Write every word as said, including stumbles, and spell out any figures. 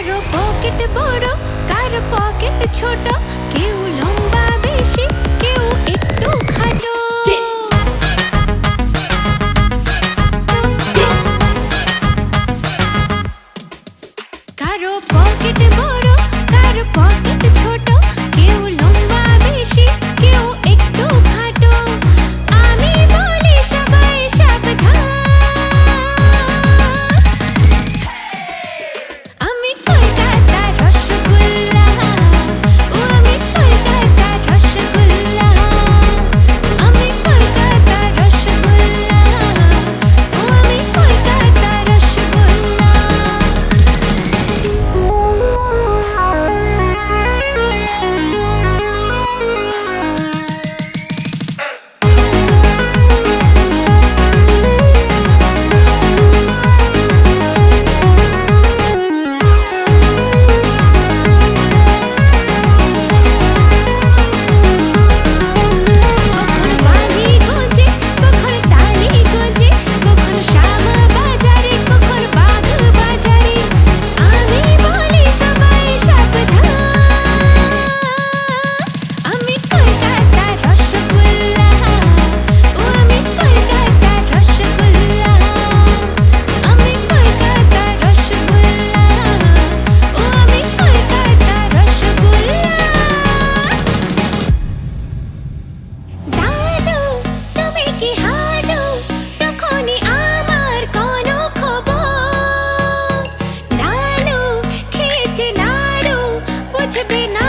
কারো পকেট বড় কারো পকেট ছোট, কেউ লম্বা বেশি কেউ একটু খাটো। কারো পকেট বড় কারো পকেট ছোট, কেউ লম্বা বেশি কেউ একটু খাটো। আমি বলি সবাই সাবধান, আমি কলকাতার রসগোল্লা, ও আমি কলকাতার রসগোল্লা, আমি কলকাতার রসগোল্লা, ও আমি কলকাতার রসগোল্লা। কখনো বালি গঞ্জে কখনো তালি গঞ্জে, কখনো শ্যামা বাজারে কখনো বাগ বাজারে, আমি বলি সবাই সাবধান, আমি কলকাতার রসগোল্লা, ও আমি কলকাতার রসগোল্লা, আমি কলকাতার রসগোল্লা, ও আমি কলকাতার রসগোল্লা। দাদু তুমি কি হাঁটো, রাখোনি আমার কোনো খবর, লালু খেয়েছে নাড়ু বুঝবে না